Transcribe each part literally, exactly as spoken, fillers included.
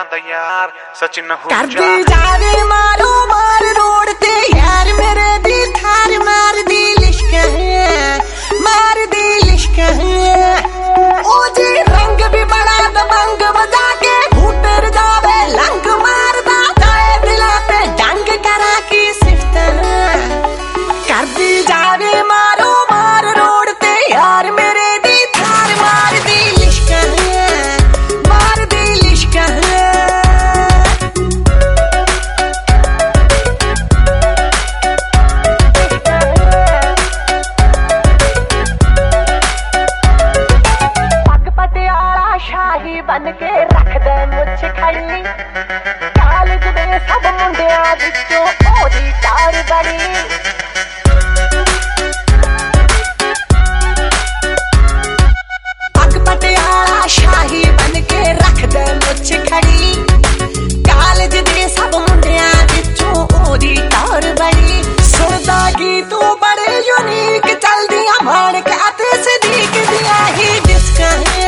दा यार सचिन करदी जावे मारो मार रोड ते यार मेरे दी थार मार दी लिश्क है मार दी लिश्क है ओ जी रंग भी बड़ा दबंग बजा के घूटर जावे लंग मारदा जाए दिला पे डंग करा की सिफ्त करदी जावे मारो मार रोड ते यार मेरे दी थार मार दी लिश्क है मार दी लिश्क है शाही बन के रख दे मुझ खड़ी कॉलेज दे सब मुंडिया विचों ओदी चार बड़ी पग पटियाला शाही बन के रख दे मुझ खड़ी कॉलेज दे सब मुंडिया विचों ओदी चार बड़ी सुनदा की तू बड़े यूनिक चलदियां मार के आते सदीक दिया ही डिस्क है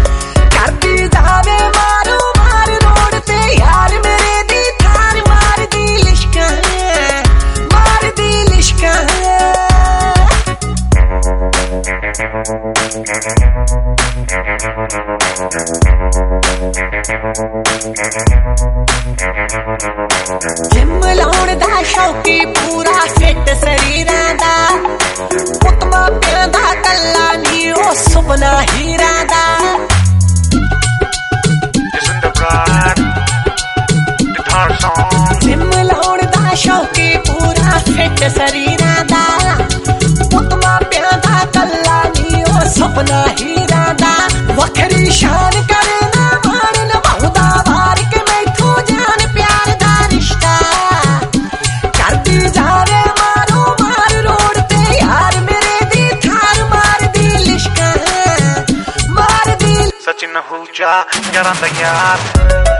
जिम लाउण दा शौकी पूरा फिट शरीरां दा पुतमा पिंदा कल्ला नी ओ सुपना हीरा दा जिम लाउण दा शौकी पूरा फिट शरीरां दा पुतमा पिंदा कल्ला नी ओ सुपना हीरा दा वखरी शान करना मान नभाउंदा वार के मैथों जान प्यार दा रिश्ता करदी जावे मारो मार रोड ते यार मेरे दी थार मार दी लिश्क मार दी सचिन हुजा यारां दा यार